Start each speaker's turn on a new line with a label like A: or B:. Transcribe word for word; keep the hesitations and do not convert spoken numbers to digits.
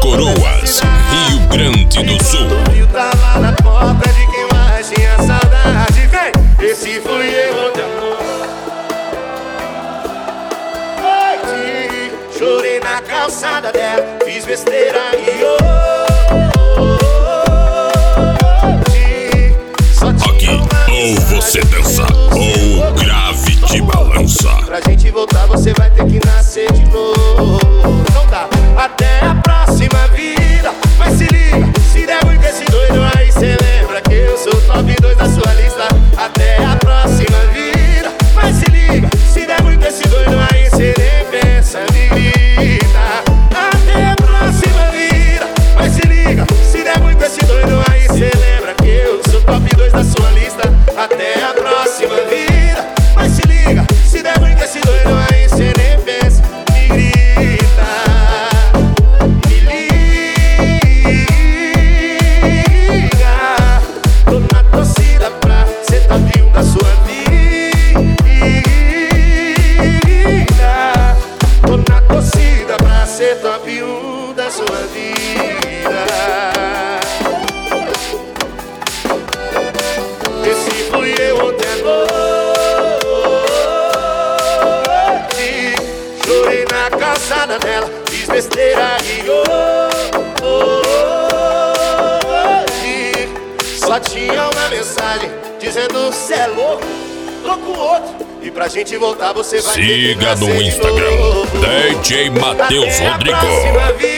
A: Coroas, Rio Grande do Sul.
B: Tava na porta de quem mais tinha saudade. Vem, esse fui eu ontem à noite. Chorei na calçada dela, fiz besteira e hoje só tinha uma
A: ou você dança, ou o grave te balança.
B: Pra gente voltar você vai ter que nascer de novo. Não dá, até a próxima vida. Mas se liga, se der muito esse doido aí cê lembra que eu sou top dois da sua lista. Até a próxima vida. Mas se liga, se der muito esse doido aí cê nem pensa, me grita. Até a próxima vida. Mas se liga, se der muito esse doido aí cê lembra que eu sou top dois da sua lista. Até a próxima vida. Mas se liga, se der muito esse doido aí cê nem pensa, me grita. Me liga, tô na torcida pra cê top um da sua vida. Tô na torcida pra cê top um da sua vida. Esse fui eu ontem à noite. Chorei na calçada dela, fiz besteira e hoje só tinha uma mensagem dizendo cê é louco, tô com outro. E pra gente voltar você vai ter que
A: Siga
B: nascer
A: no
B: de
A: Instagram,
B: novo.
A: D J Matheus
B: Até a
A: Rodrigo.
B: próxima vida.